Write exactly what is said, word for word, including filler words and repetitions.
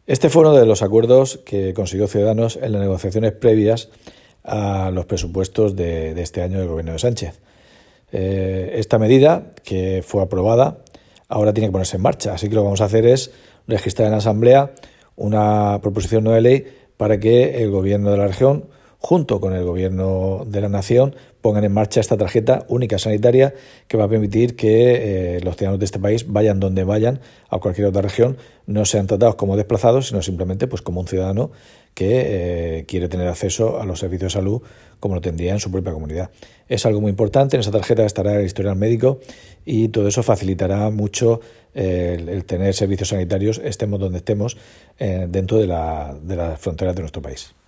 Este fue uno de los acuerdos que consiguió Ciudadanos en las negociaciones previas a los presupuestos de, de este año del gobierno de Sánchez. Eh, esta medida, que fue aprobada, ahora tiene que ponerse en marcha. Así que lo que vamos a hacer es registrar en la Asamblea una proposición no de ley para que el gobierno de la región, junto con el gobierno de la nación, pongan en marcha esta tarjeta única sanitaria que va a permitir que eh, los ciudadanos de este país, vayan donde vayan, a cualquier otra región, no sean tratados como desplazados, sino simplemente pues como un ciudadano que eh, quiere tener acceso a los servicios de salud como lo tendría en su propia comunidad. Es algo muy importante. En esa tarjeta estará el historial médico y todo eso facilitará mucho eh, el, el tener servicios sanitarios, estemos donde estemos, eh, dentro de, la, de las fronteras de nuestro país.